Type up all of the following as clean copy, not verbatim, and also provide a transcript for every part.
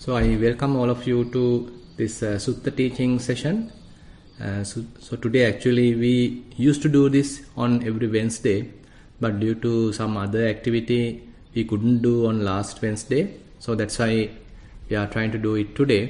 So I welcome all of you to this Sutta teaching session. So today actually we used to do this on every Wednesday, but due to some other activity we couldn't do on last Wednesday. So that's why we are trying to do it today.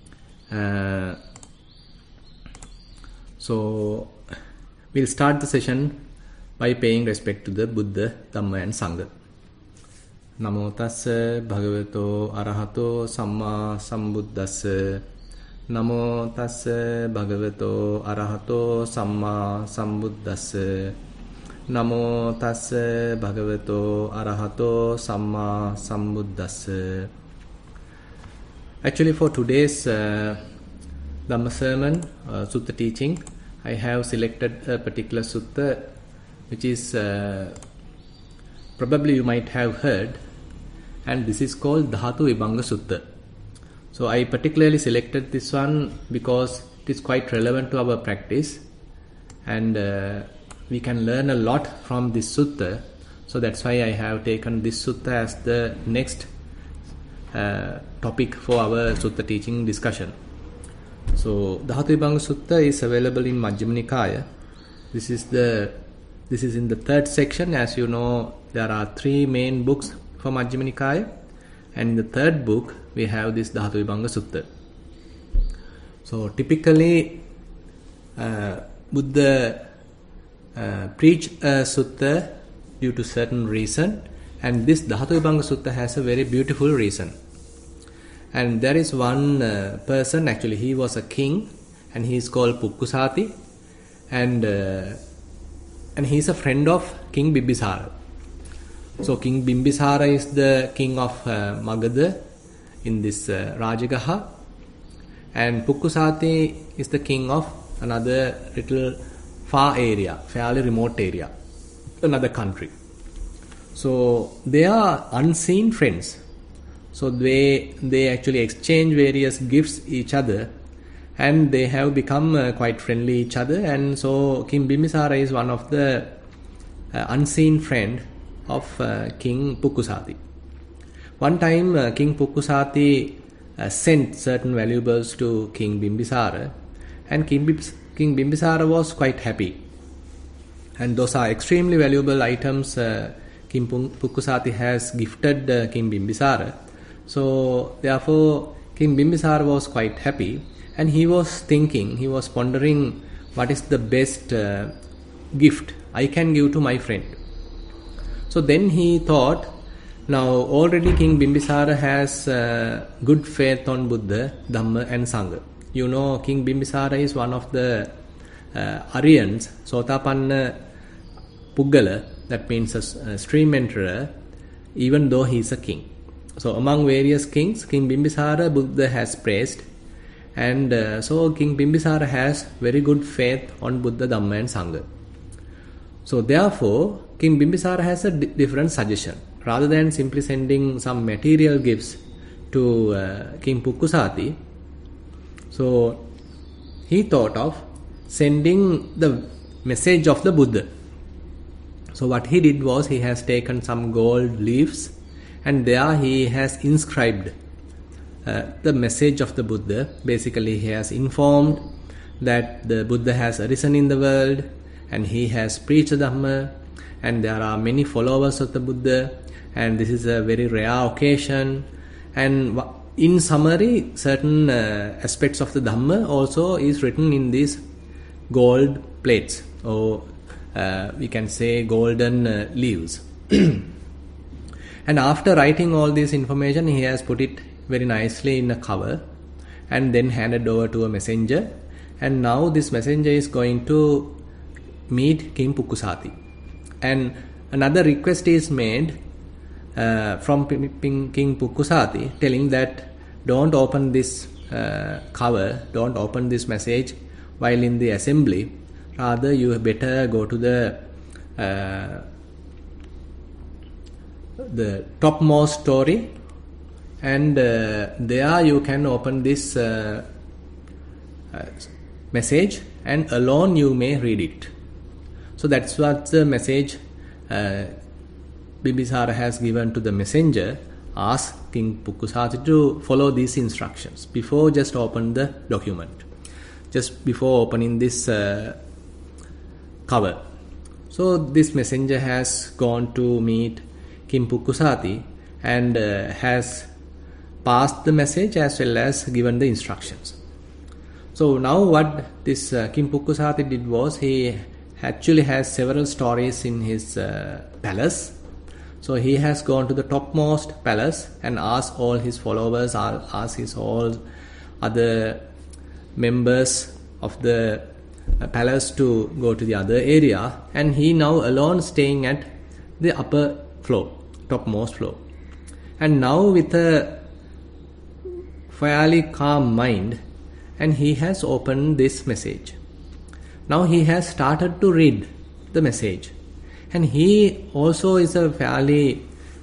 So we'll start the session by paying respect to the Buddha, Dhamma and Sangha. Namo tassa bhagavato arahato samma sambuddhassa. Namo tassa bhagavato arahato samma sambuddhassa. Namo tassa bhagavato arahato samma sambuddhassa. Actually, for today's Dhamma sermon, Sutta teaching, I have selected a particular sutta which is probably you might have heard, and this is called Dhatu Vibhanga Sutta. So I particularly selected this one because it is quite relevant to our practice, and we can learn a lot from this sutta. So that's why I have taken this sutta as the next topic for our sutta teaching discussion. So Dhatu Vibhanga Sutta is available in Majjhima Nikaya. This is in the third section. As you know, there are three main books for Majjhima Nikaya, and in the third book we have this Dhatu Vibhanga Sutta. So typically Buddha preached a sutta due to certain reason, and this Dhatu Vibhanga Sutta has a very beautiful reason. And there is one person, actually he was a king, and he is called Pukkusati, and he is a friend of King Bimbisara. So King Bimbisara is the king of Magadha in this Rajagaha, and Pukkusati is the king of another little far area, fairly remote area, another country. So they are unseen friends. So they actually exchange various gifts each other, and they have become quite friendly each other. And so King Bimbisara is one of the unseen friend of King Pukkusati. One time King Pukkusati sent certain valuables to King Bimbisara, and King Bimbisara was quite happy. And those are extremely valuable items King Pukkusati has gifted King Bimbisara. So therefore King Bimbisara was quite happy, and he was pondering what is the best gift I can give to my friend. So then he thought, now already King Bimbisara has good faith on Buddha, Dhamma and Sangha. You know, King Bimbisara is one of the Aryans, Sotapanna Puggala, that means a stream enterer, even though he is a king. So among various kings, King Bimbisara Buddha has praised, and so King Bimbisara has very good faith on Buddha, Dhamma and Sangha. So therefore, King Bimbisara has a different suggestion. Rather than simply sending some material gifts to King Pukkusati, so he thought of sending the message of the Buddha. So what he did was, he has taken some gold leaves, and there he has inscribed the message of the Buddha. Basically, he has informed that the Buddha has arisen in the world, and he has preached the Dhamma, and there are many followers of the Buddha, and this is a very rare occasion. And in summary, certain aspects of the Dhamma also is written in these gold plates, or we can say golden leaves. And after writing all this information, he has put it very nicely in a cover, and then handed over to a messenger. And now this messenger is going to meet King Pukkusati, and another request is made from King Pukkusati, telling that don't open this cover, don't open this message while in the assembly. Rather, you better go to the topmost story, and there you can open this message, and alone you may read it. So that's what the message Bimbisara has given to the messenger, asked King Pukkusati to follow these instructions before just open the document, just before opening this cover. So this messenger has gone to meet King Pukkusati and has passed the message as well as given the instructions. So now what this King Pukkusati did was, he actually has several stories in his palace. So he has gone to the topmost palace and asked all his followers, asked his all other members of the palace to go to the other area, and he now alone staying at the upper floor, topmost floor. And now with a fairly calm mind, and he has opened this message. Now he has started to read the message, and he also is a fairly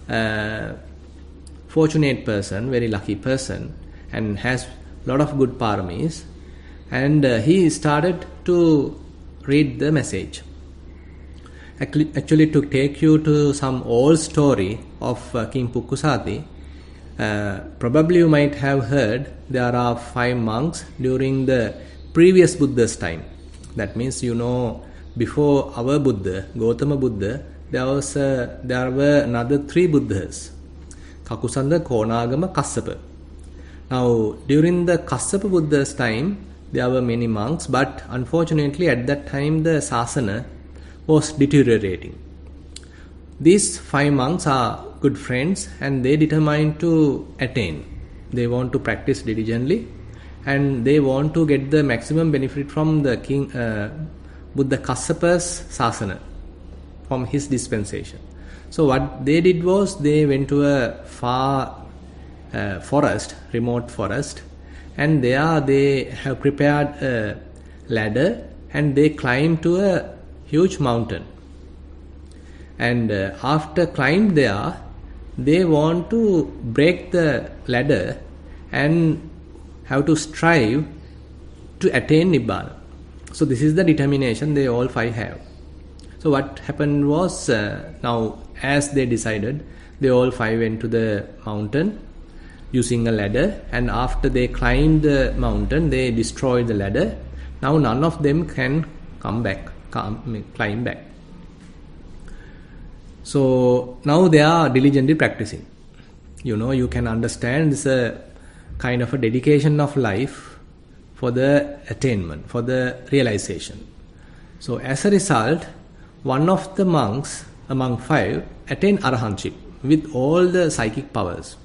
fortunate person, very lucky person, and has a lot of good paramis. And he started to read the message. Actually, to take you to some old story of King Pukkusati, probably you might have heard there are 5 monks during the previous Buddha's time. That means, before our Buddha, Gautama Buddha, there were another 3 Buddhas, Kakusanda, Konagama, Kassapa. Now, during the Kassapa Buddha's time, there were many monks, but unfortunately at that time the sasana was deteriorating. These 5 monks are good friends, and they determined to attain. They want to practice diligently, and they want to get the maximum benefit from the King Buddha Kassapa's sasana, from his dispensation. So what they did was, they went to a far forest, remote forest, and there they have prepared a ladder, and they climbed to a huge mountain. And after climbed there, they want to break the ladder and have to strive to attain Nibbana. So this is the determination they all 5 have. So what happened was, now as they decided, they all 5 went to the mountain using a ladder, and after they climbed the mountain, they destroyed the ladder. Now none of them can climb back. So now they are diligently practicing. You can understand this is a kind of a dedication of life for the attainment, for the realization. So as a result, one of the monks among 5 attained arahantship with all the psychic powers.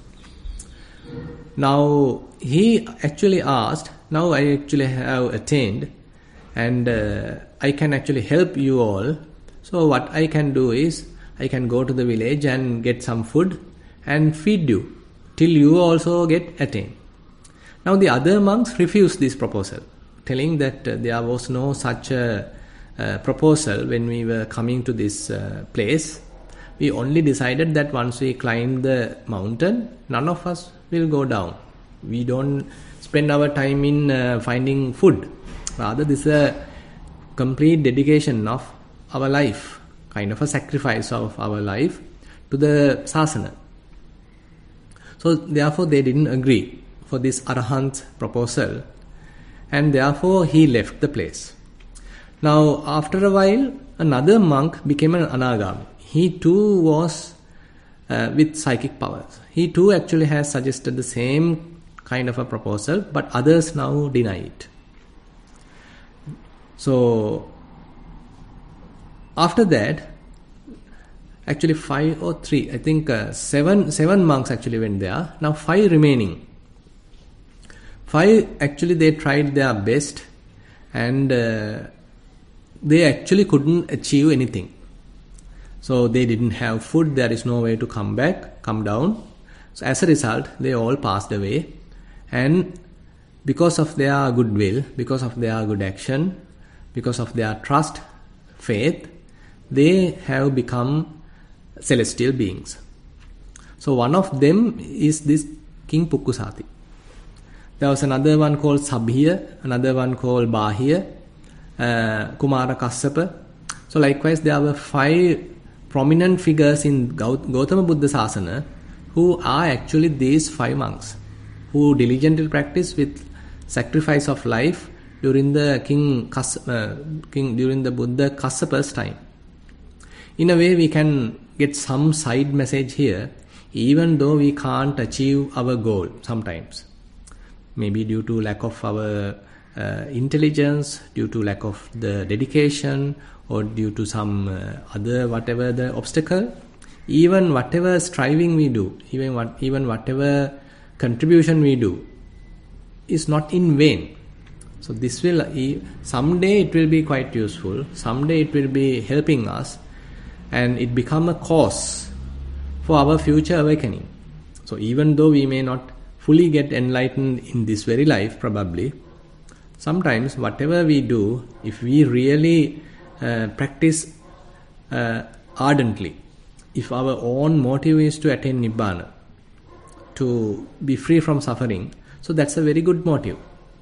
Now he actually asked, now I actually have attained, and I can actually help you all. So what I can do is, I can go to the village and get some food and feed you till you also get attained. Now the other monks refused this proposal, telling that there was no such a proposal when we were coming to this place. We only decided that once we climb the mountain, none of us will go down. We don't spend our time in finding food. Rather, this is a complete dedication of our life, kind of a sacrifice of our life to the sasana. So therefore they didn't agree for this Arahant proposal, and therefore he left the place. Now after a while, another monk became an Anagami. He too was with psychic powers. He too actually has suggested the same kind of a proposal, but others now deny it. So after that, actually 5 or 3, I think 7 monks actually went there. Now 5 remaining. 5 actually they tried their best, and they actually couldn't achieve anything. So they didn't have food, there is no way to come down. So as a result, they all passed away. And because of their goodwill, because of their good action, because of their trust, faith, they have become celestial beings. So one of them is this King Pukkusati. There was another one called Sabhiya, another one called Bahiya, Kumara Kassapa. So likewise there were 5 prominent figures in Gautama Buddha Sasana who are actually these 5 monks who diligently practice with sacrifice of life during the during the Buddha Kassapa's time. In a way, we can get some side message here, even though we can't achieve our goal sometimes. Maybe due to lack of our intelligence, due to lack of the dedication, or due to some other whatever the obstacle. Even whatever striving we do, even whatever contribution we do, is not in vain. So this will, someday it will be quite useful, someday it will be helping us, and it become a cause for our future awakening. So even though we may not fully get enlightened in this very life, probably, sometimes whatever we do, if we really practice ardently, if our own motive is to attain Nibbana, to be free from suffering, so that's a very good motive.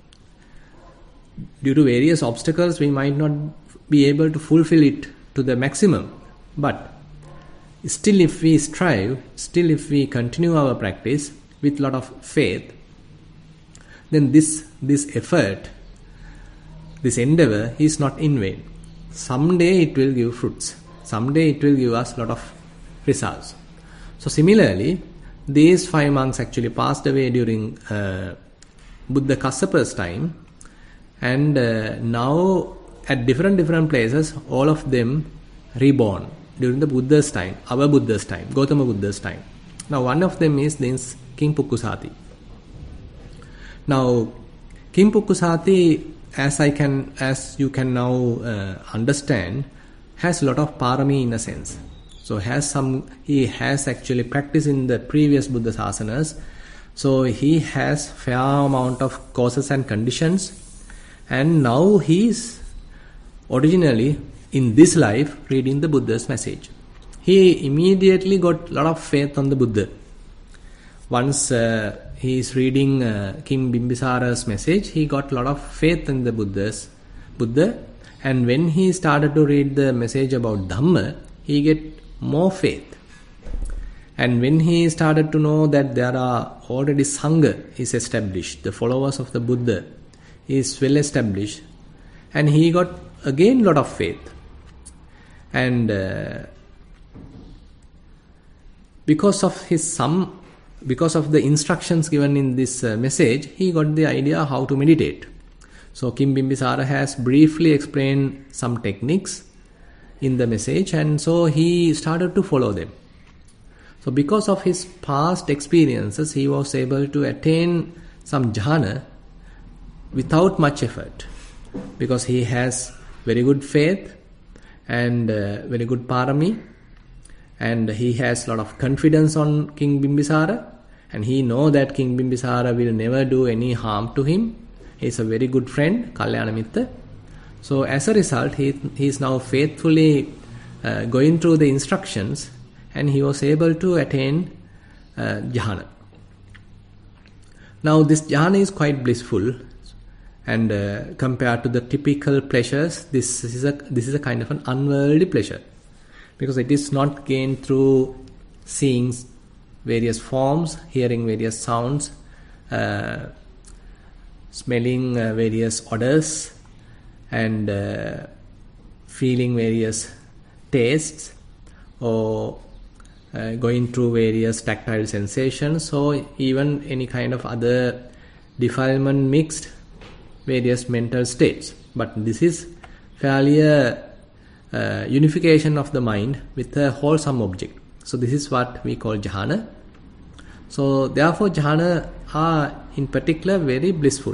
Due to various obstacles, we might not be able to fulfill it to the maximum. But still, if we strive, still if we continue our practice with a lot of faith, then this effort, this endeavor is not in vain. Someday it will give fruits. Someday it will give us a lot of results. So similarly, these 5 monks actually passed away during Buddha Kassapa's time, and now at different places, all of them reborn during the Buddha's time, our Buddha's time, Gautama Buddha's time. Now one of them is this King Pukkusati. Now King Pukkusati, as you can now understand, has a lot of parami in a sense. So he has actually practiced in the previous Buddha Sasanas. So he has fair amount of causes and conditions, and now he is originally in this life reading the Buddha's message. He immediately got a lot of faith on the Buddha. Once he is reading King Bimbisara's message, he got a lot of faith in the Buddha, and when he started to read the message about Dhamma, he get more faith. And when he started to know that there are already Sangha is established, the followers of the Buddha is well established, and he got again lot of faith. And because of the instructions given in this message, he got the idea how to meditate. So King Bimbisara has briefly explained some techniques in the message, and so he started to follow them. So because of his past experiences, he was able to attain some jhana without much effort, because he has very good faith and very good parami, and he has a lot of confidence on King Bimbisara, and he knows that King Bimbisara will never do any harm to him. He is a very good friend, Kalyana Mitta. So as a result, he is now faithfully going through the instructions, and he was able to attain jhana. Now this jhana is quite blissful, and compared to the typical pleasures, this is a kind of an unworldly pleasure, because it is not gained through seeing various forms, hearing various sounds, smelling various odors, and feeling various tastes, or going through various tactile sensations, or even any kind of other defilement mixed various mental states. But this is fairly a unification of the mind with a wholesome object. So this is what we call jhana. So therefore jhana are in particular very blissful.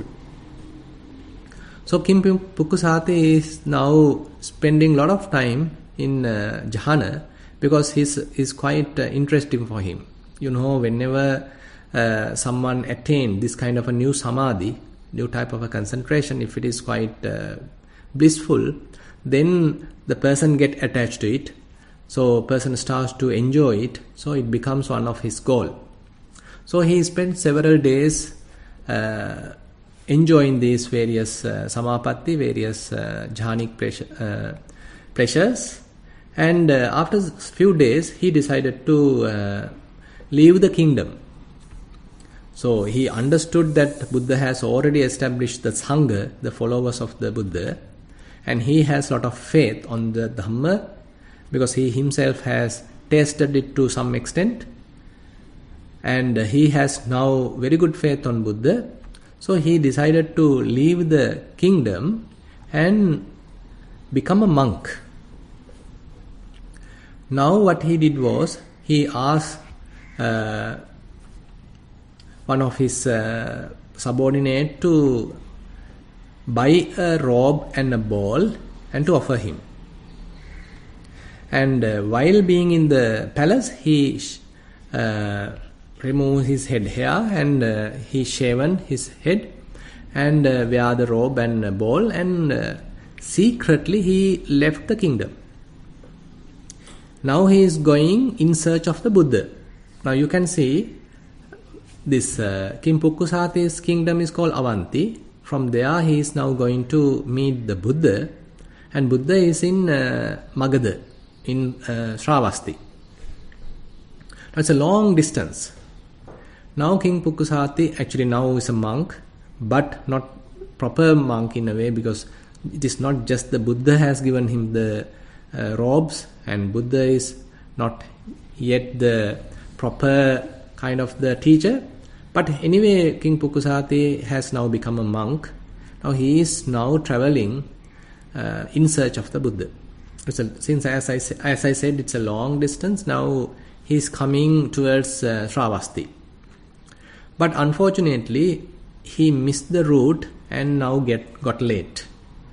So King Pukkusati is now spending a lot of time in jhana, because is quite interesting for him. You know, whenever someone attains this kind of a new samadhi, new type of a concentration, if it is quite blissful, then the person get attached to it. So person starts to enjoy it. So it becomes one of his goal. So he spent several days enjoying these various samapatti, various jhanic pleasures. And after a few days, he decided to leave the kingdom. So he understood that Buddha has already established the Sangha, the followers of the Buddha, and he has a lot of faith on the Dhamma because he himself has tasted it to some extent, and he has now very good faith on Buddha. So he decided to leave the kingdom and become a monk. Now what he did was, he asked one of his subordinate to buy a robe and a ball and to offer him. And while being in the palace, he removed his head hair and he shaven his head and wear the robe and ball, and secretly he left the kingdom. Now he is going in search of the Buddha. Now you can see this King Pukkusati's kingdom is called Avanti. From there he is now going to meet the Buddha, and Buddha is in Magadha, in Shravasti. Now it's a long distance. Now King Pukkusati actually now is a monk, but not proper monk in a way, because it is not just the Buddha has given him the robes, and Buddha is not yet the proper kind of the teacher. But anyway, King Pukkusati has now become a monk. Now he is now traveling in search of the Buddha. Since as I said, it's a long distance. Now he is coming towards Shravasti. But unfortunately, he missed the route and now got late.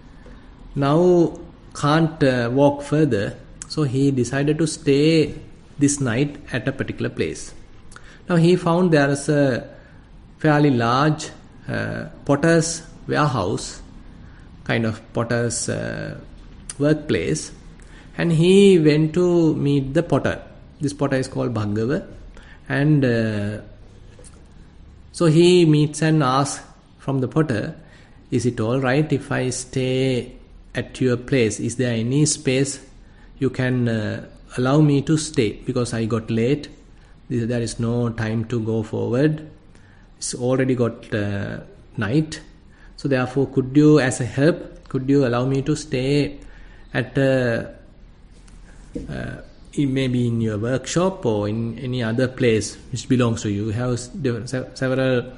Now can't walk further, so he decided to stay this night at a particular place. Now he found there is a fairly large potter's warehouse, kind of potter's workplace, and he went to meet the potter. This potter is called Bhaggava, and so he meets and asks from the potter, is it all right if I stay at your place? Is there any space you can allow me to stay? Because I got late. There is no time to go forward. It's already got night. So therefore, could you, as a help, could you allow me to stay at maybe in your workshop or in any other place which belongs to you? You have several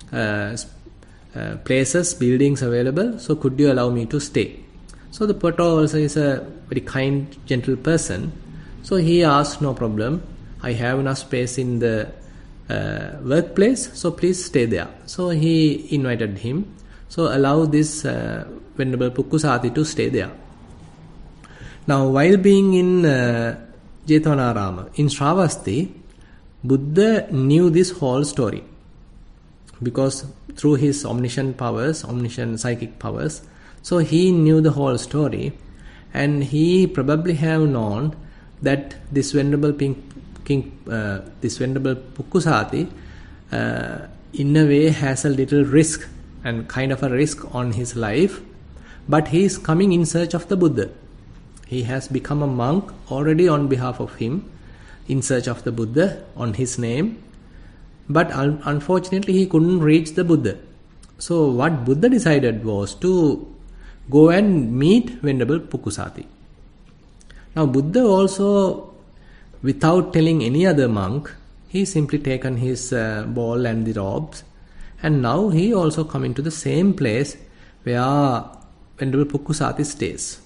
places, buildings available. So could you allow me to stay? So the potter also is a very kind, gentle person. So he asked, no problem. I have enough space in the workplace, so please stay there. So he invited him. So allow this Venerable Pukkusati to stay there. Now while being in Jetvanarama, in Shravasti, Buddha knew this whole story. Because through his omniscient powers, omniscient psychic powers, so he knew the whole story, and he probably have known that this Venerable this Venerable Pukkusati in a way has a little risk and kind of a risk on his life, but he is coming in search of the Buddha. He has become a monk already on behalf of him, in search of the Buddha on his name, but unfortunately he couldn't reach the Buddha. So what Buddha decided was to go and meet Venerable Pukkusati. Now Buddha also, without telling any other monk, he simply taken his ball and the robes, and now he also coming to the same place where Venerable Pukkusati stays.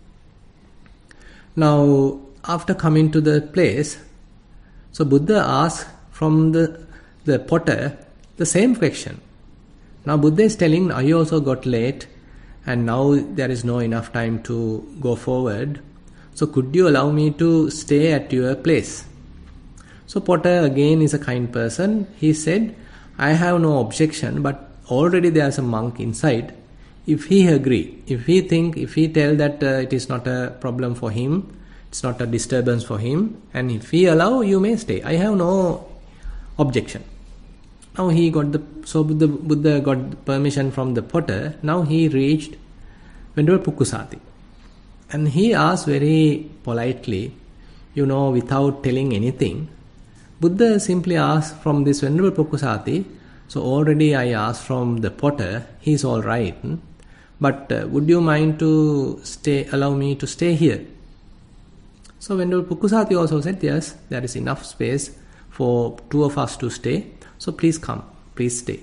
Now after coming to the place, so Buddha asked from the potter the same question. Now Buddha is telling, I also got late and now there is no enough time to go forward. So could you allow me to stay at your place? So potter again is a kind person. He said, I have no objection, but already there is a monk inside. If he agree, if he tell that it is not a problem for him, it's not a disturbance for him, and if he allow, you may stay. I have no objection. Now Buddha got permission from the potter. Now he reached Venerable Pukkusati. And he asked very politely, without telling anything, Buddha simply asked from this Venerable Pukkusati, so already I asked from the potter, he's all right, but would you mind to allow me to stay here? So Venerable Pukkusati also said, yes, there is enough space for two of us to stay, so please come, please stay.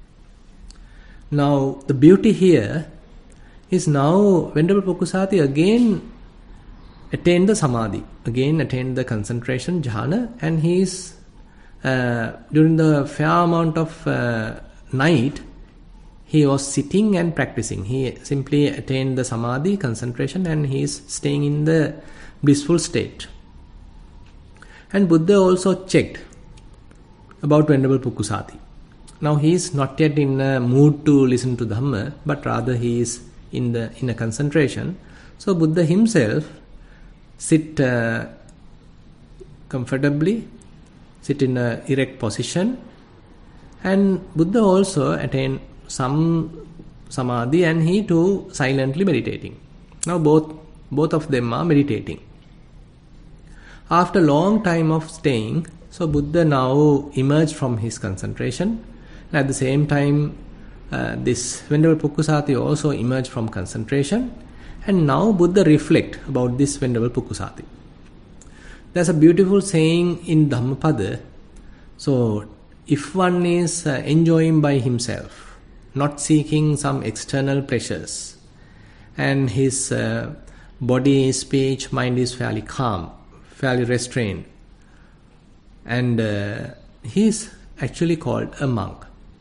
Now the beauty here is now Venerable Pukkusati again attained the samadhi, again attained the concentration jhana, and he is during the fair amount of night he was sitting and practicing. He simply attained the samadhi, concentration, and he is staying in the blissful state. And Buddha also checked about Venerable Pukkusati. Now he is not yet in a mood to listen to Dhamma, but rather he is in a concentration. So Buddha himself sit comfortably, sit in a erect position, and Buddha also attained some samadhi, and he too silently meditating. Now both of them are meditating. After long time of staying, so Buddha now emerged from his concentration, and at the same time this Venerable Pukkusati also emerged from concentration, and now Buddha reflect about this Venerable Pukkusati. There's a beautiful saying in Dhammapada. So if one is enjoying by himself, not seeking some external pleasures, and his body, speech, mind is fairly calm, fairly restrained, and he is actually called a monk.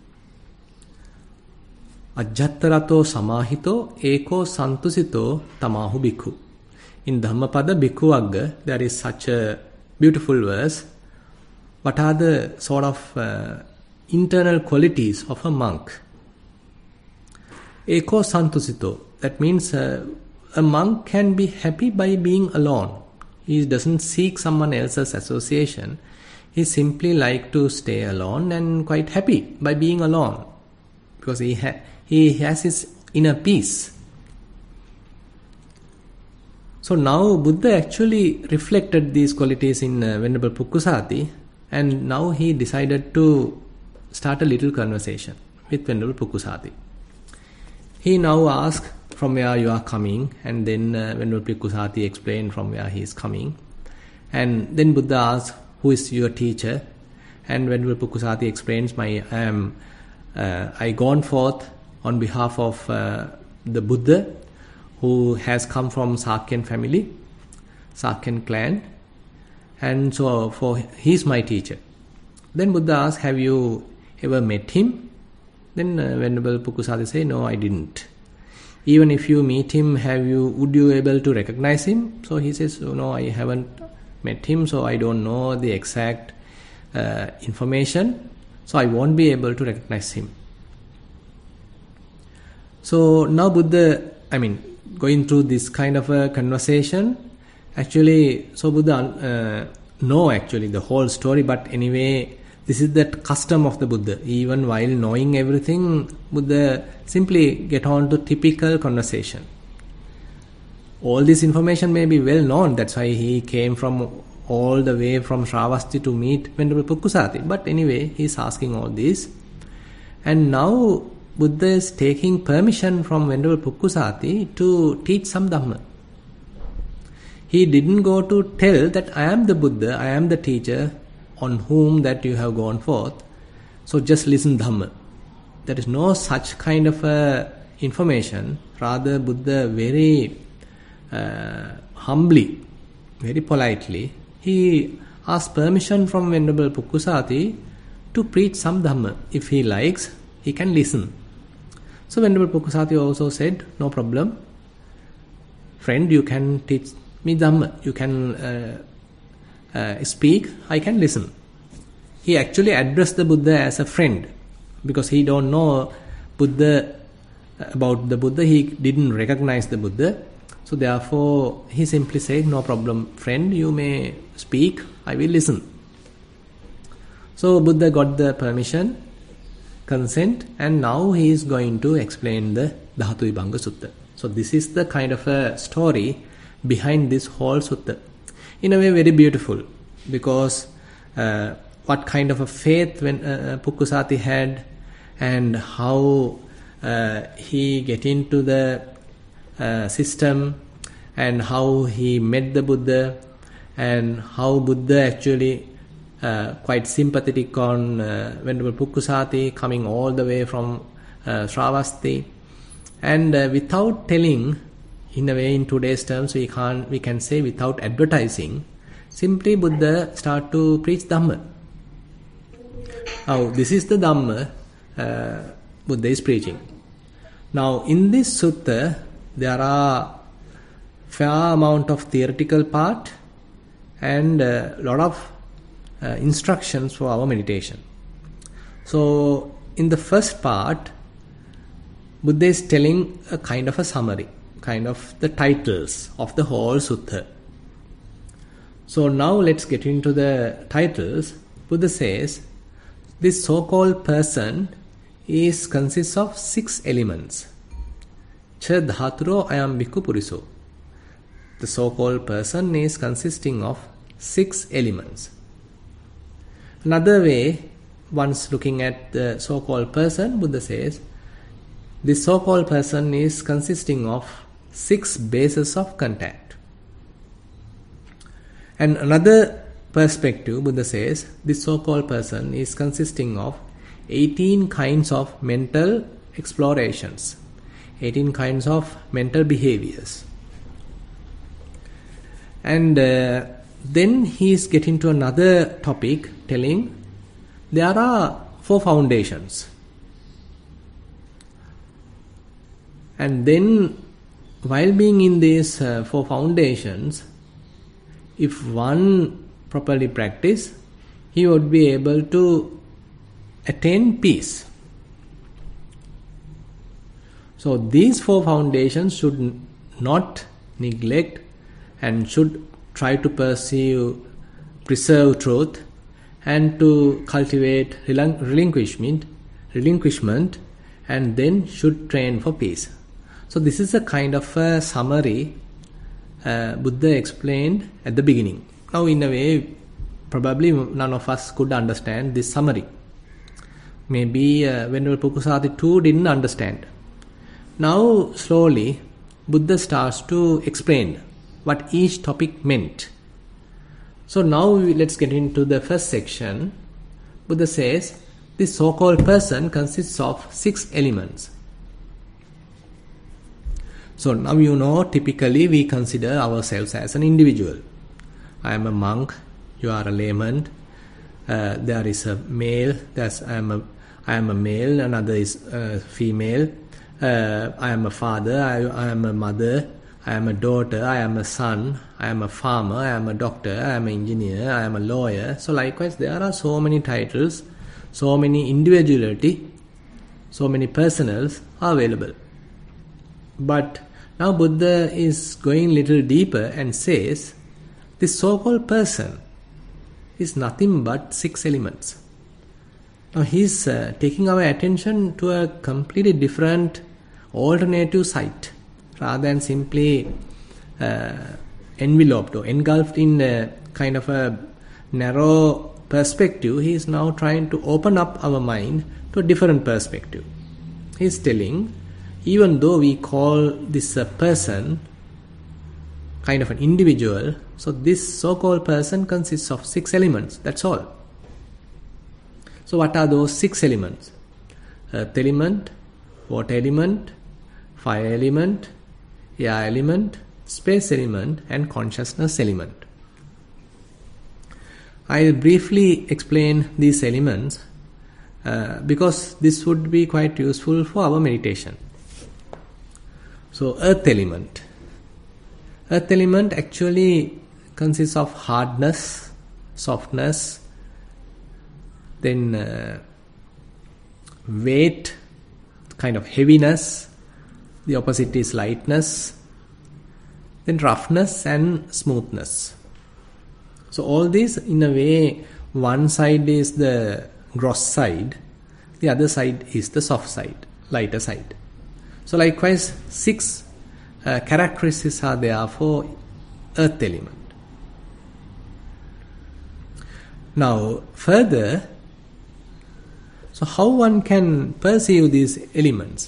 Ajjattarato samahito eko santusito tamahu bhikkhu. In Dhammapada Bhikkhu Agga, there is such a beautiful verse. What are the sort of internal qualities of a monk? Eko santusito. That means a monk can be happy by being alone. He doesn't seek someone else's association. He simply like to stay alone and quite happy by being alone, because he has his inner peace. So now Buddha actually reflected these qualities in Venerable Pukkusati, and now he decided to start a little conversation with Venerable Pukkusati. He now asked from where you are coming, and then Venerable Pukkusati explained from where he is coming. And then Buddha asked, who is your teacher? And Venerable Pukkusati explains, I gone forth on behalf of the Buddha, who has come from Sakyan family, Sakyan clan, and so he is my teacher. Then Buddha asked, have you ever met him? Then Venerable Pukkusati say, no, I didn't. Even if you meet him, would you able to recognize him? So he says, no, I haven't met him, so I don't know the exact information, so I won't be able to recognize him. So now Buddha, going through this kind of a conversation, actually, so Buddha know actually the whole story, but anyway, this is the custom of the Buddha. Even while knowing everything, Buddha simply get on to typical conversation. All this information may be well known, that's why he came from all the way from Shravasti to meet Venerable Pukkusati. But anyway, he is asking all this. And now Buddha is taking permission from Venerable Pukkusati to teach some Dhamma. He didn't go to tell that I am the Buddha, I am the teacher on whom that you have gone forth, so just listen Dhamma. There is no such kind of information. Rather, Buddha very humbly, very politely, he asked permission from Venerable Pukkusati to preach some Dhamma. If he likes, he can listen. So Venerable Pukkusati also said, no problem. Friend, you can teach me Dhamma. You can speak, I can listen. He actually addressed the Buddha as a friend, because he don't know about the Buddha. He didn't recognize the Buddha. So therefore, he simply said, no problem, friend, you may speak, I will listen. So Buddha got the permission, consent, and now he is going to explain the Dhatu Vibhanga Sutta. So this is the kind of a story behind this whole sutta. In a way very beautiful, because what kind of a faith when Pukkusati had, and how he get into the system, and how he met the Buddha, and how Buddha actually quite sympathetic on Venerable Pukkusati coming all the way from Sravasti, and without telling, in a way in today's terms we can say without advertising, simply Buddha start to preach Dhamma. Now this is the Dhamma Buddha is preaching. Now in this sutta there are fair amount of theoretical part and a lot of instructions for our meditation. So in the first part, Buddha is telling a kind of a summary, kind of the titles of the whole sutta. So now let's get into the titles. Buddha says, this so-called person consists of 6 elements. Cha dhaturo ayam bhikkhu puriso. The so-called person is consisting of 6 elements. Another way, once looking at the so-called person, Buddha says, this so-called person is consisting of 6 bases of contact. And another perspective, Buddha says, this so-called person is consisting of 18 kinds of mental explorations, 18 kinds of mental behaviors. And then he is getting to another topic, telling there are 4 foundations. And then, while being in these 4 foundations, if one properly practice, he would be able to attain peace. So these 4 foundations should not neglect and should try to preserve truth and to cultivate relinquishment, and then should train for peace. So this is a kind of a summary Buddha explained at the beginning. Now in a way, probably none of us could understand this summary. Maybe Venerable Pukkusati too didn't understand. Now slowly Buddha starts to explain what each topic meant. So now let's get into the first section. Buddha says, this so-called person consists of 6 elements. So now you know, typically we consider ourselves as an individual. I am a monk, you are a layman, there is a male, I am a male, another is female, I am a father, I am a mother, I am a daughter, I am a son, I am a farmer, I am a doctor, I am an engineer, I am a lawyer. So likewise there are so many titles, so many individuality, so many personals are available. But now Buddha is going little deeper and says, this so-called person is nothing but 6 elements. Now he is taking our attention to a completely different alternative site, rather than simply enveloped or engulfed in a kind of a narrow perspective. He is now trying to open up our mind to a different perspective. He is telling, even though we call this a person, kind of an individual, so this so-called person consists of 6 elements, that's all. So what are those 6 elements? Earth element, water element, fire element, air element, space element, and consciousness element. I will briefly explain these elements because this would be quite useful for our meditation. So earth element. Earth element actually consists of hardness, softness, then weight, kind of heaviness. The opposite is lightness, then roughness and smoothness. So all these, in a way, one side is the gross side, the other side is the soft side, lighter side. So likewise, 6 characteristics are there for earth element. Now, further, so how one can perceive these elements?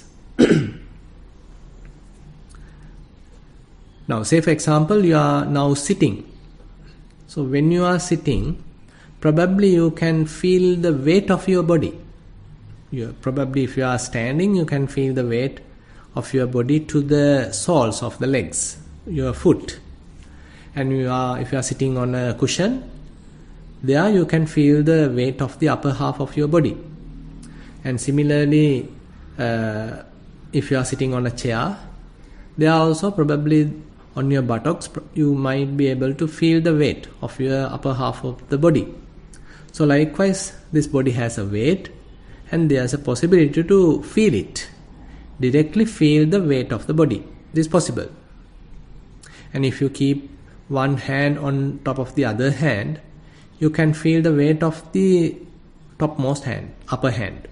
Now, say for example, you are now sitting. So, when you are sitting, probably you can feel the weight of your body. Probably if you are standing, you can feel the weight of your body to the soles of the legs, your foot. And if you are sitting on a cushion, there you can feel the weight of the upper half of your body. And similarly, if you are sitting on a chair, there also probably on your buttocks, you might be able to feel the weight of your upper half of the body. So likewise, this body has a weight, and there is a possibility to feel it. Directly feel the weight of the body. This is possible. And if you keep one hand on top of the other hand, you can feel the weight of the topmost hand, upper hand.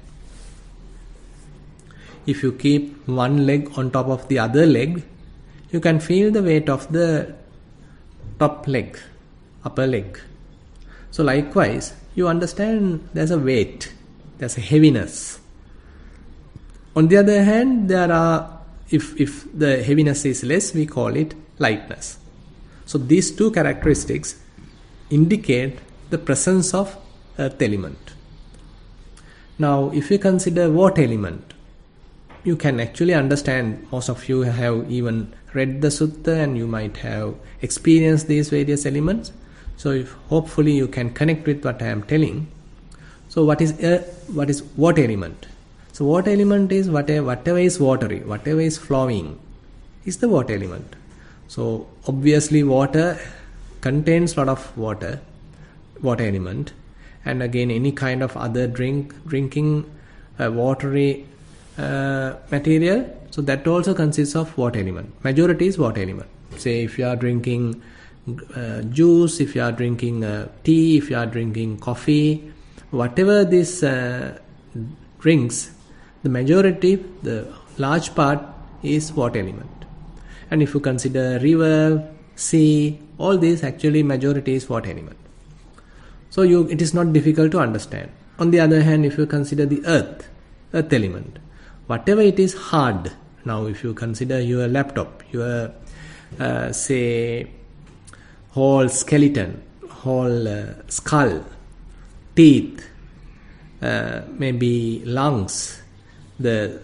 If you keep one leg on top of the other leg, you can feel the weight of the top leg, upper leg. So likewise, you understand there's a weight, there's a heaviness. On the other hand, there are, if the heaviness is less, we call it lightness. So these two characteristics indicate the presence of earth element. Now, if you consider water element, you can actually understand, most of you have even read the sutta and you might have experienced these various elements. So hopefully you can connect with what I am telling. So what is water element? So water element is whatever is watery, whatever is flowing is the water element. So obviously water contains a lot of water element, and again any kind of other drinking watery material, so that also consists of water element. Majority is water element. Say if you are drinking juice, if you are drinking tea, if you are drinking coffee, whatever this drinks, the majority, the large part is water element. And if you consider river, sea, all these, actually majority is water element. So it is not difficult to understand. On the other hand, if you consider the earth element, whatever it is hard. Now if you consider your laptop, your say whole skeleton, whole skull, teeth, maybe lungs, the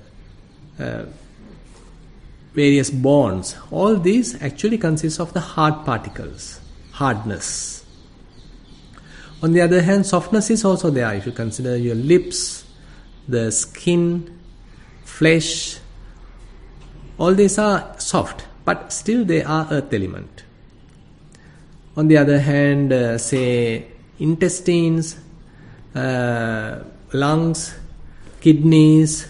various bones, all these actually consist of the hard particles, hardness. On the other hand, softness is also there. If you consider your lips, the skin, flesh, all these are soft, but still they are earth element. On the other hand, say intestines, lungs, kidneys,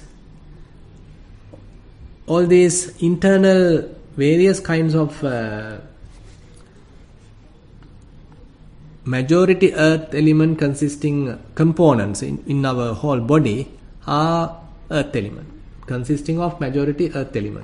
all these internal various kinds of majority earth element consisting components in our whole body are earth element, consisting of majority earth element.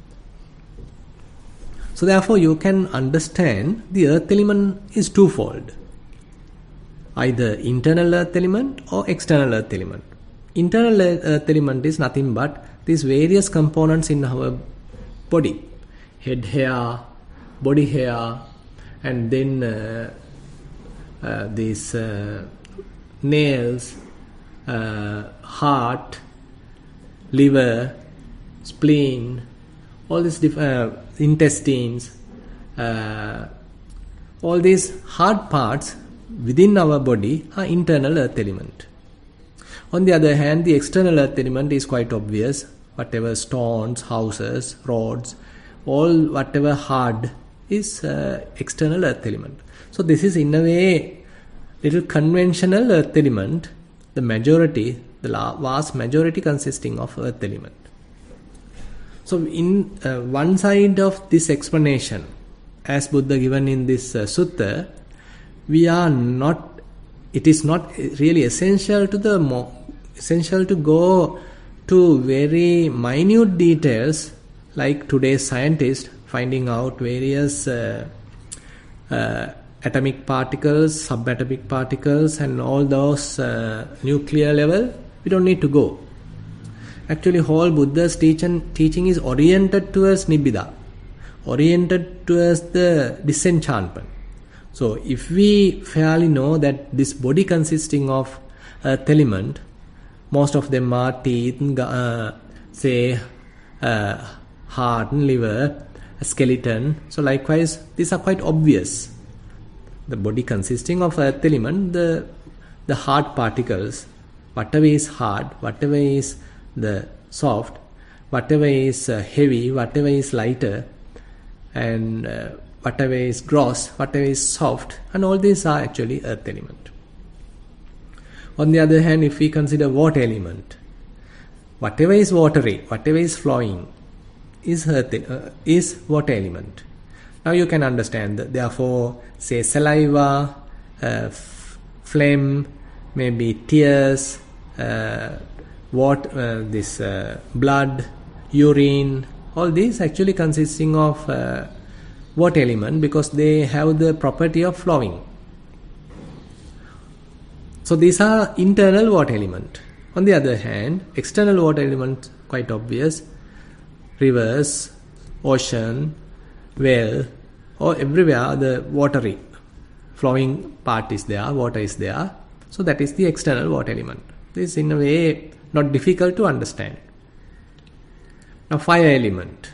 So therefore you can understand the earth element is twofold, either internal earth element or external earth element. Internal earth element is nothing but these various components in our body, head hair, body hair, and then these nails, heart, liver, spleen, all these intestines, all these hard parts within our body are internal earth element. On the other hand, the external earth element is quite obvious. Whatever stones, houses, roads, all whatever hard is external earth element. So this is in a way little conventional earth element, the majority, the vast majority consisting of earth element. So in one side of this explanation, as Buddha given in this sutta, it is not really essential to go to very minute details like today's scientists finding out various atomic particles, subatomic particles, and all those nuclear level, we don't need to go. Actually, whole Buddha's teaching is oriented towards Nibbida, oriented towards the disenchantment. So, if we fairly know that this body consisting of earth element, most of them are teeth, heart and liver, a skeleton. So, likewise, these are quite obvious. The body consisting of earth element, the hard particles, whatever is hard, whatever is the soft, whatever is heavy, whatever is lighter, and whatever is gross, whatever is soft, and all these are actually earth element. On the other hand, if we consider water element, whatever is watery, whatever is flowing is water element. Now you can understand that, therefore, say saliva, phlegm, maybe tears, blood, urine, all these actually consisting of water element because they have the property of flowing. So these are internal water element. On the other hand, external water element, quite obvious, rivers, ocean, well, or everywhere the watery flowing part is there, water is there. So that is the external water element. This is in a way not difficult to understand. Now fire element.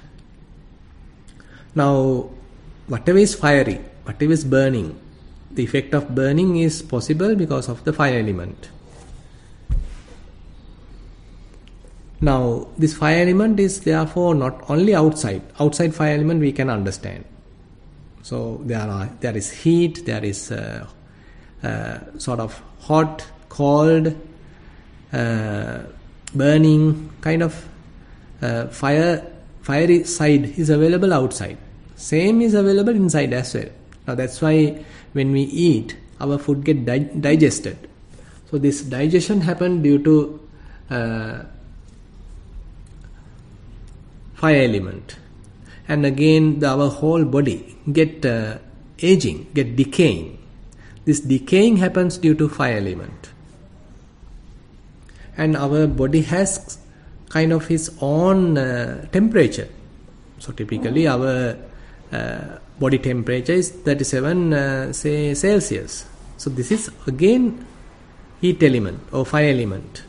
Now whatever is fiery, whatever is burning, the effect of burning is possible because of the fire element. Now this fire element is therefore not only outside fire element we can understand. So there is heat, there is sort of hot, cold, burning kind of fiery side is available outside. Same is available inside as well. Now that's why when we eat, our food get digested. So this digestion happen due to fire element. And again, our whole body get aging, get decaying. This decaying happens due to fire element. And our body has kind of its own temperature. So typically our body temperature is 37 Celsius. So this is again heat element or fire element.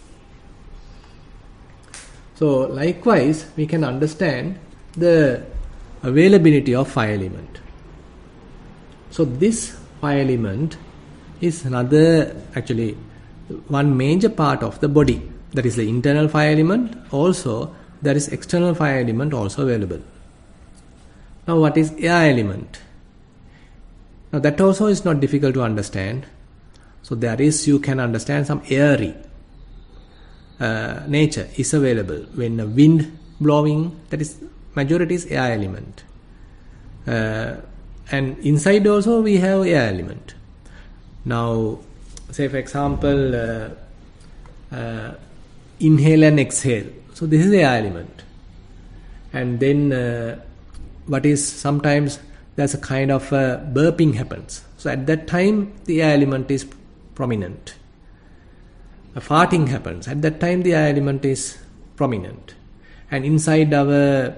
So likewise we can understand the availability of fire element. So this fire element is another, actually one major part of the body. That is the internal fire element. Also there is external fire element also available. Now what is air element? Now that also is not difficult to understand. So there is, you can understand some airy nature is available. When a wind blowing, that is majority is air element. And inside also we have air element. Now say for example inhale and exhale. So this is the air element. And then what is sometimes there's a kind of burping happens. So at that time the air element is prominent. A farting happens. At that time the air element is prominent. And inside our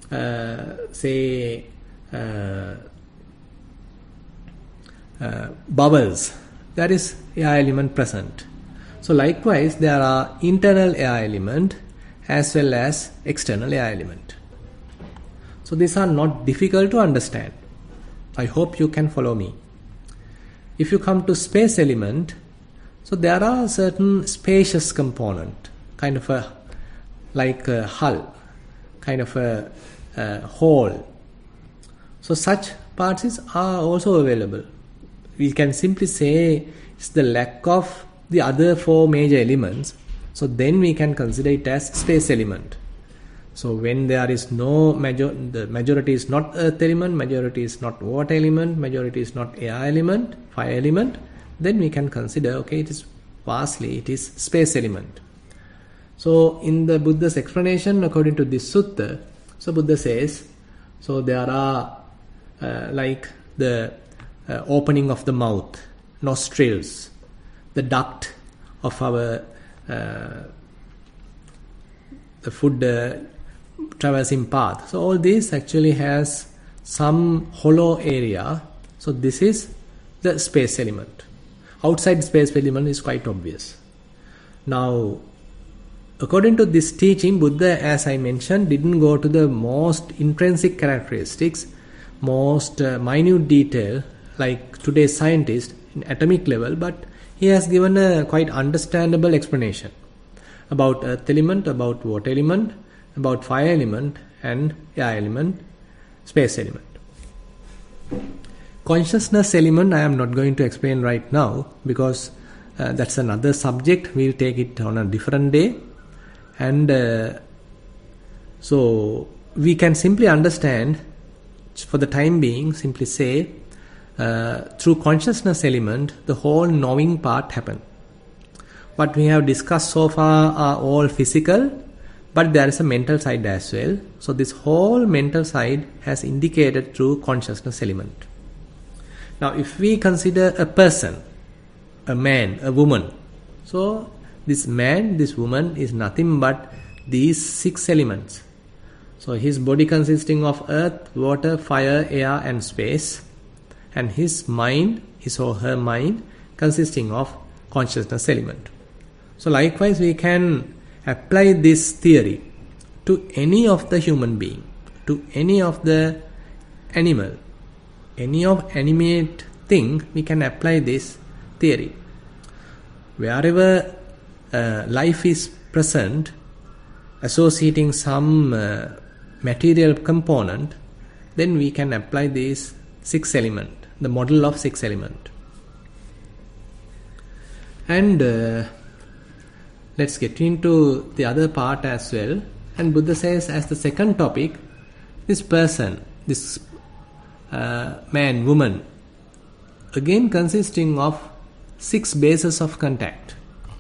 bowels, there is air element present. So likewise there are internal air element as well as external air element. So these are not difficult to understand. I hope you can follow me. If you come to space element, so there are certain spacious component, kind of a like a hull, kind of a hole. So such parts are also available. We can simply say it's the lack of the other four major elements. So then we can consider it as space element. So when there is no the majority is not earth element, majority is not water element, majority is not air element, fire element, then we can consider, okay, it is space element. So in the Buddha's explanation according to this sutta, so Buddha says, so there are like the opening of the mouth, nostrils, the duct of our the food traversing path. So all this actually has some hollow area. So this is the space element. Outside space element is quite obvious. Now, according to this teaching, Buddha, as I mentioned, didn't go to the most intrinsic characteristics, most minute detail like today's scientist in atomic level, but he has given a quite understandable explanation about earth element, about water element, about fire element and air element, space element. Consciousness element I am not going to explain right now because that's another subject. We'll take it on a different day. And so we can simply understand, for the time being, simply say, through consciousness element, the whole knowing part happen. What we have discussed so far are all physical, but there is a mental side as well. So this whole mental side has indicated through consciousness element. Now if we consider a person, a man, a woman, so this man, this woman is nothing but these 6 elements. So his body consisting of earth, water, fire, air and space, and his mind, his or her mind, consisting of consciousness element. So likewise we can apply this theory to any of the human being, to any of the animal, any of animate thing, we can apply this theory. Wherever life is present, associating some material component, then we can apply these 6 element, the model of 6 element. And let's get into the other part as well. And Buddha says as the second topic, this person, this man, woman, again consisting of 6 bases of contact.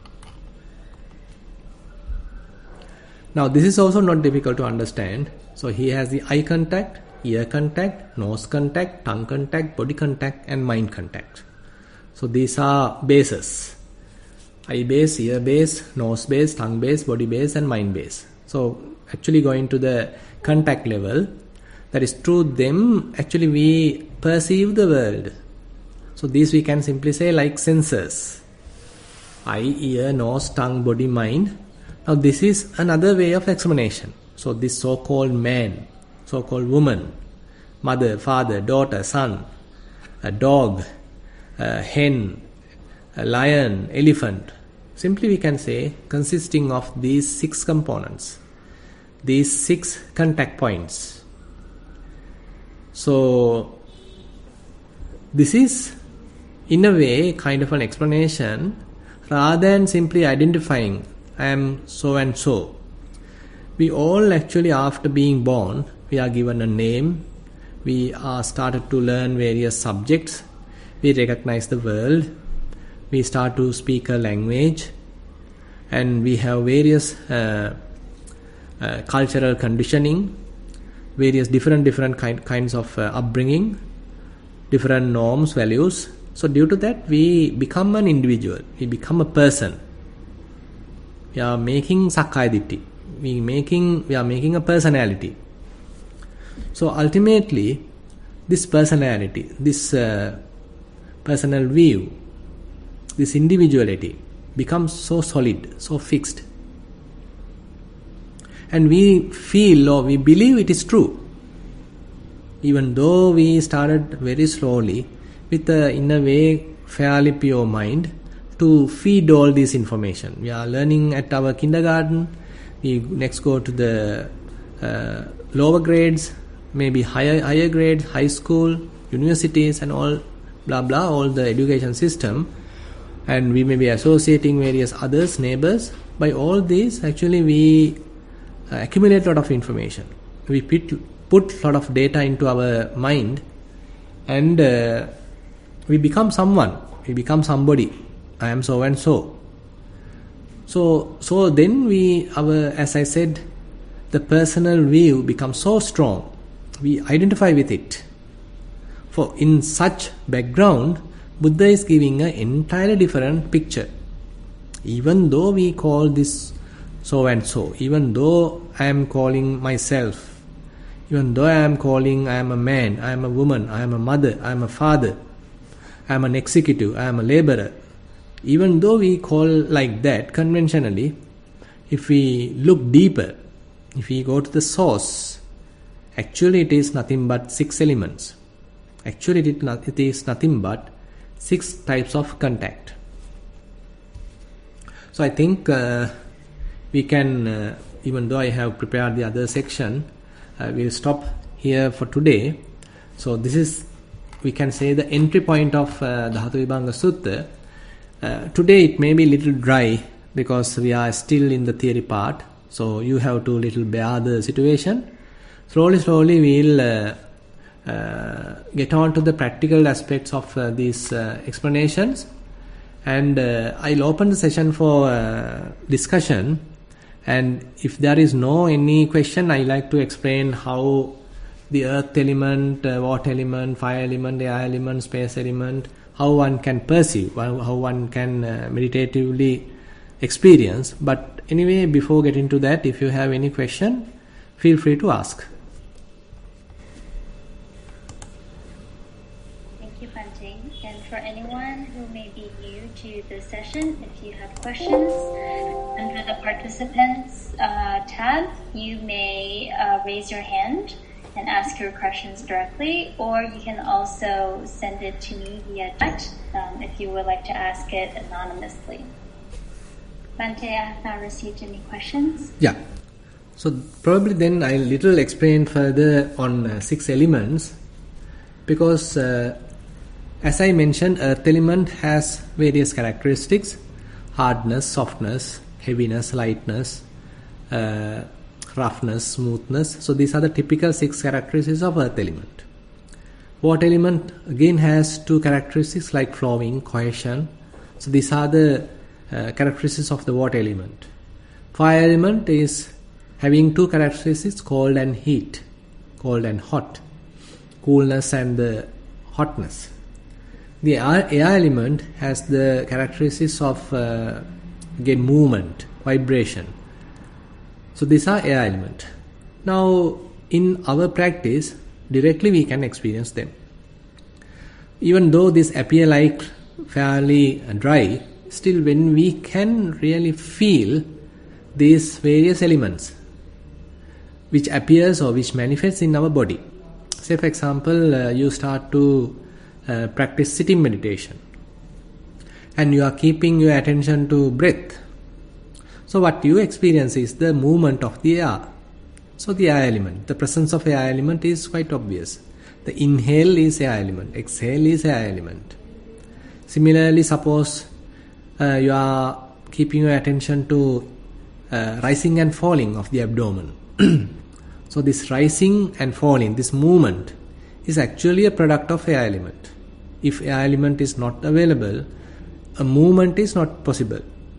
Now this is also not difficult to understand. So he has the eye contact, ear contact, nose contact, tongue contact, body contact and mind contact. So these are bases. Eye base, ear base, nose base, tongue base, body base and mind base. So actually going to the contact level, that is through them actually we perceive the world. So these we can simply say like senses. Eye, ear, nose, tongue, body, mind. Now this is another way of explanation. So this so-called man, so-called woman, mother, father, daughter, son, a dog, a hen, a lion, elephant. Simply we can say consisting of these 6 components, these 6 contact points. So this is in a way kind of an explanation rather than simply identifying I am so and so. We all actually after being born, we are given a name, we are started to learn various subjects, we recognize the world, we start to speak a language, and we have various cultural conditioning, various different kinds of upbringing, different norms, values. So due to that we become an individual, we become a person. We are making Sakkaya Ditthi. We are making a personality. So ultimately, this personality, this personal view, this individuality becomes so solid, so fixed. And we feel or we believe it is true. Even though we started very slowly with a, in a way, fairly pure mind to feed all this information. We are learning at our kindergarten. We next go to the lower grades, maybe higher grades, high school, universities and all blah blah, all the education system, and we may be associating various others, neighbors. By all these actually we accumulate a lot of information. We put a lot of data into our mind and we become someone, we become somebody. I am so and so. So then as I said, the personal view becomes so strong. We identify with it. for in such background, Buddha is giving an entirely different picture. Even though we call this so and so, even though I am calling myself, even though I am calling I am a man, I am a woman, I am a mother, I am a father, I am an executive, I am a laborer, even though we call like that conventionally, if we look deeper, if we go to the source, actually it is nothing but 6 elements. Actually it is nothing but 6 types of contact. So I think we can, even though I have prepared the other section, we'll stop here for today. So this is, we can say, the entry point of Dhatu Vibhanga Sutta. Today it may be a little dry because we are still in the theory part. So you have to little bear the situation. Slowly we'll get on to the practical aspects of these explanations. And I'll open the session for discussion. And if there is no any question, I like to explain how the earth element, water element, fire element, air element, space element, how one can perceive, how one can meditatively experience. But anyway, before getting to that, if you have any question, feel free to ask. Thank you, Bhante. And for anyone who may be new to the session, if you have questions, under the participants tab, you may raise your hand and ask your questions directly, or you can also send it to me via chat if you would like to ask it anonymously. Bhante, I have not received any questions. Yeah. So probably then I'll little explain further on 6 elements, because as I mentioned, earth element has various characteristics: hardness, softness, heaviness, lightness, roughness, smoothness. So these are the typical 6 characteristics of earth element. Water element again has 2 characteristics like flowing, cohesion. So these are the characteristics of the water element. Fire element is having 2 characteristics, cold and heat, cold and hot, coolness and the hotness. The air element has the characteristics of again movement, vibration. So these are air element. Now in our practice, directly we can experience them. Even though this appear like fairly dry, still when we can really feel these various elements which appears or which manifests in our body. Say for example, you start to practice sitting meditation and you are keeping your attention to breath. So what you experience is the movement of the air. So the air element, the presence of air element is quite obvious. The inhale is air element, exhale is air element. Similarly, suppose you are keeping your attention to rising and falling of the abdomen. So this rising and falling, this movement is actually a product of air element. If air element is not available, a movement is not possible.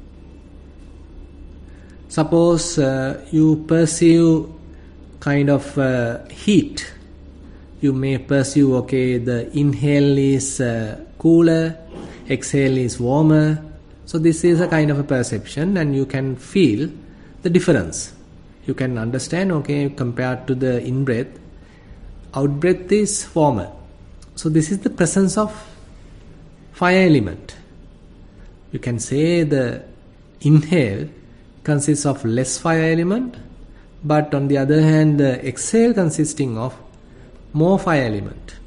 Suppose you perceive kind of heat. You may perceive, okay, the inhale is cooler, exhale is warmer. So this is a kind of a perception, and you can feel the difference. You can understand, okay, compared to the in-breath, out-breath is warmer. So this is the presence of fire element. You can say the inhale consists of less fire element, but on the other hand, the exhale consisting of more fire element.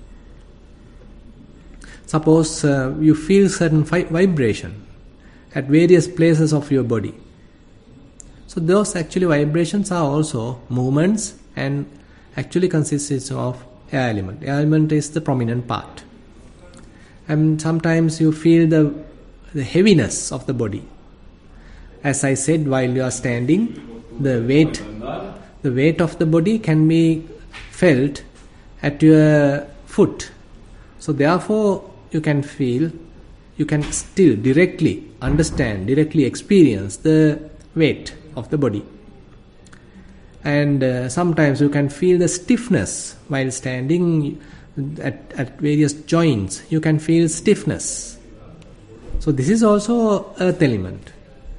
Suppose you feel certain vibration at various places of your body. So those actually vibrations are also movements and actually consists of air element. Air element is the prominent part. And sometimes you feel the heaviness of the body. As I said, while you are standing, the weight of the body can be felt at your foot. So therefore you can feel, you can still directly understand, directly experience the weight of the body. And sometimes you can feel the stiffness while standing. at various joints, you can feel stiffness. So this is also earth element.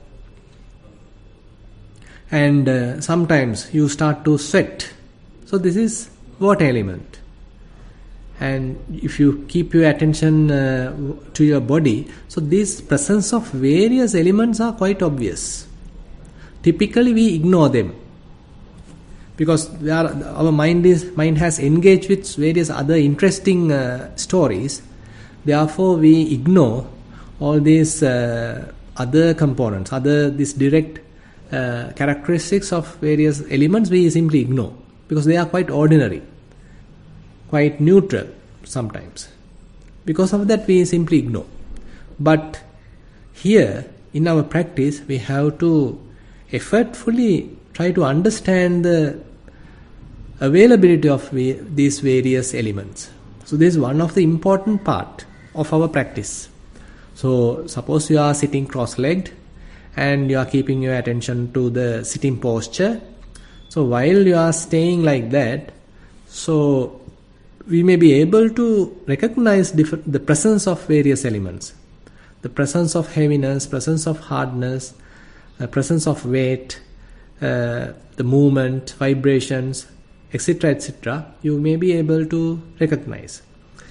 And sometimes you start to sweat. So this is water element. And if you keep your attention to your body, so this presence of various elements are quite obvious. Typically we ignore them because our mind has engaged with various other interesting stories. Therefore we ignore all these other components, these direct characteristics of various elements we simply ignore because they are quite ordinary, quite neutral sometimes. Because of that we simply ignore. But here in our practice we have to effortfully try to understand the availability of these various elements. So this is one of the important part of our practice. So suppose you are sitting cross-legged and you are keeping your attention to the sitting posture. So while you are staying like that, so we may be able to recognize the presence of various elements. The presence of heaviness, presence of hardness, presence of weight, the movement, vibrations, etc., etc. You may be able to recognize.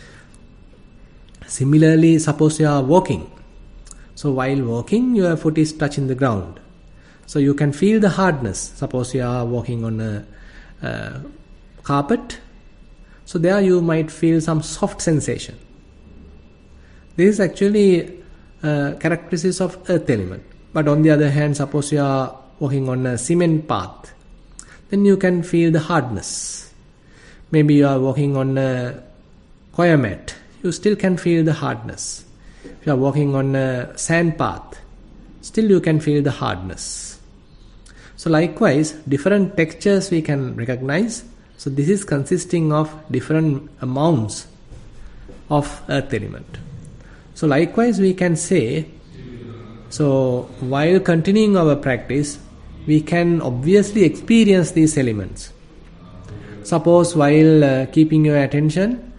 Similarly, suppose you are walking. So while walking, your foot is touching the ground. So you can feel the hardness. Suppose you are walking on a carpet. So there you might feel some soft sensation. This is actually characteristics of earth element. But on the other hand, suppose you are walking on a cement path, then you can feel the hardness. Maybe you are walking on a coir mat, you still can feel the hardness. If you are walking on a sand path, still you can feel the hardness. So likewise, different textures we can recognize. So this is consisting of different amounts of earth element. So likewise we can say, so while continuing our practice, we can obviously experience these elements. Suppose while keeping your attention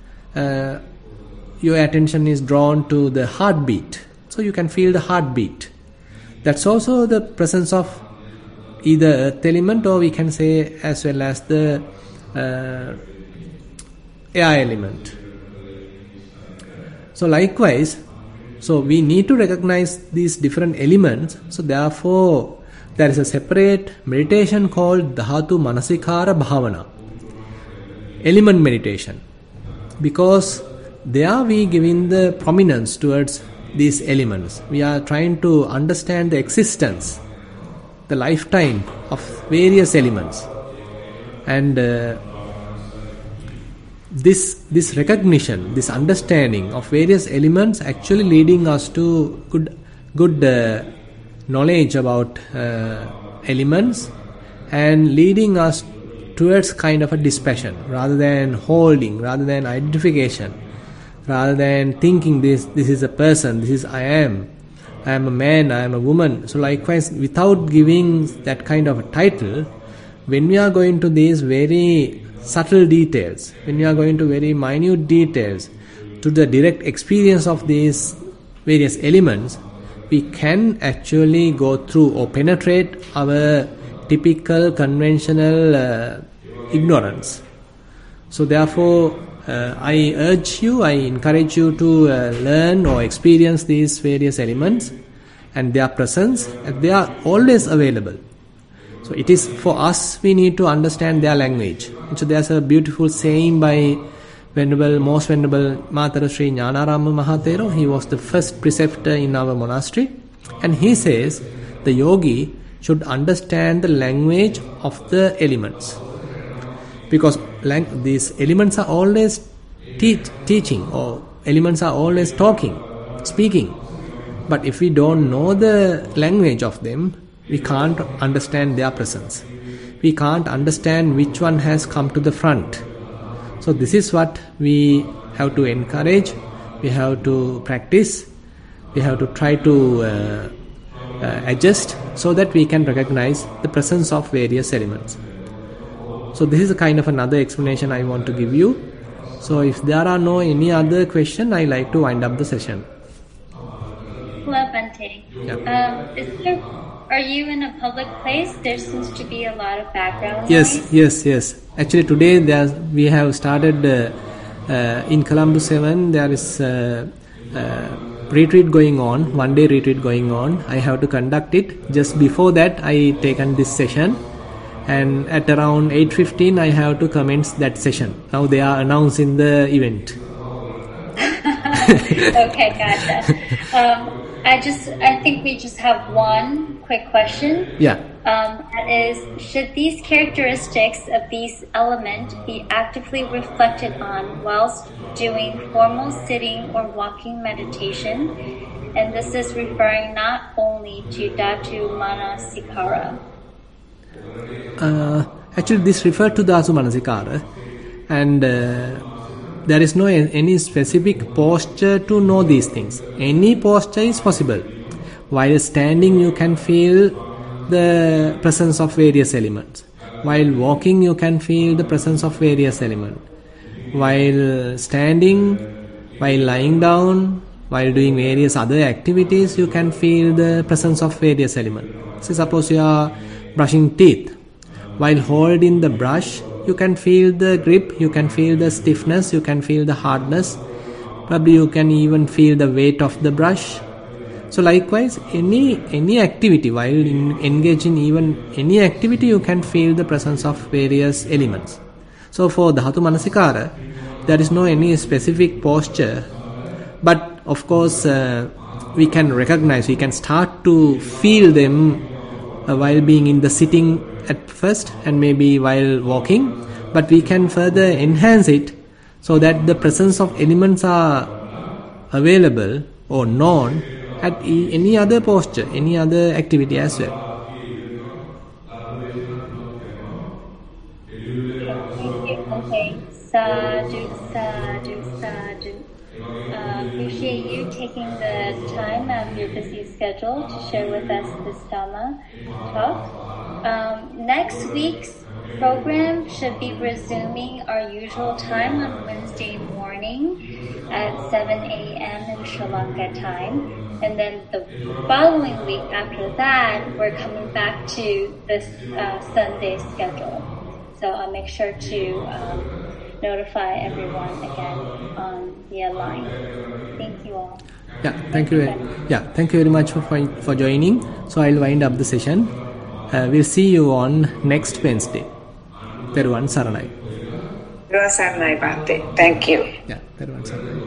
is drawn to the heartbeat. So you can feel the heartbeat. That's also the presence of either earth element, or we can say as well as the air element. So likewise, so we need to recognize these different elements. So therefore, there is a separate meditation called Dhatu Manasikara Bhavana, element meditation, because there we giving the prominence towards these elements. We are trying to understand the existence, the lifetime of various elements, and this recognition, this understanding of various elements actually leading us to good knowledge about elements, and leading us towards kind of a dispassion, rather than holding, rather than identification, rather than thinking this is a person, this is I am a man, I am a woman. So likewise, without giving that kind of a title, when we are going to these very subtle details, when we are going to very minute details, to the direct experience of these various elements, we can actually go through or penetrate our typical conventional ignorance. So therefore, I encourage you to learn or experience these various elements and their presence, and they are always available. So it is for us, we need to understand their language. And so there's a beautiful saying by Most Venerable Matara Sri Jnanarama Mahathero. He was the first preceptor in our monastery, and he says the yogi should understand the language of the elements, because these elements are always teaching, or elements are always talking, speaking. But if we don't know the language of them, we can't understand their presence. We can't understand which one has come to the front. So this is what we have to encourage, we have to practice, we have to try to adjust so that we can recognize the presence of various elements. So this is a kind of another explanation I want to give you. So if there are no any other question, I like to wind up the session. Hello, Bhante. Are you in a public place? There seems to be a lot of background noise. Yes. Actually, today we have started in Colombo 7. There is retreat going on, 1 day retreat going on. I have to conduct it. Just before that, I taken this session, and at around 8:15, I have to commence that session. Now they are announcing the event. Okay, gotcha. I think we just have one quick question. Yeah. That is, should these characteristics of these elements be actively reflected on whilst doing formal sitting or walking meditation? And this is referring not only to Dhatu Manasikara. Actually, this refers to Dhatu Manasikara, and there is no any specific posture to know these things. Any posture is possible. While standing, you can feel the presence of various elements. While walking, you can feel the presence of various elements. While standing, while lying down, while doing various other activities, you can feel the presence of various elements. So suppose you are brushing teeth. While holding the brush, you can feel the grip, you can feel the stiffness, you can feel the hardness. Probably you can even feel the weight of the brush. So likewise, any activity, while engaging even any activity, you can feel the presence of various elements. So for Dhatu Manasikara, there is no any specific posture, but of course we can recognize, we can start to feel them while being in the sitting at first and maybe while walking, but we can further enhance it so that the presence of elements are available or known at any other posture, any other activity as well. Okay, sadhu, sadhu, sadhu. Appreciate you taking the time out of your busy schedule to share with us this Dhamma talk. Next week's program should be resuming our usual time on Wednesday morning at 7 a.m. in Sri Lanka time. And then the following week after that, we're coming back to this Sunday schedule. So I'll make sure to notify everyone again on the line. Thank you all. Thank you very much for joining. So I'll wind up the session. We'll see you on next Wednesday. Teruvan Saranai. Teruvan Saranai, Bhante. Thank you. Teruvan Saranai.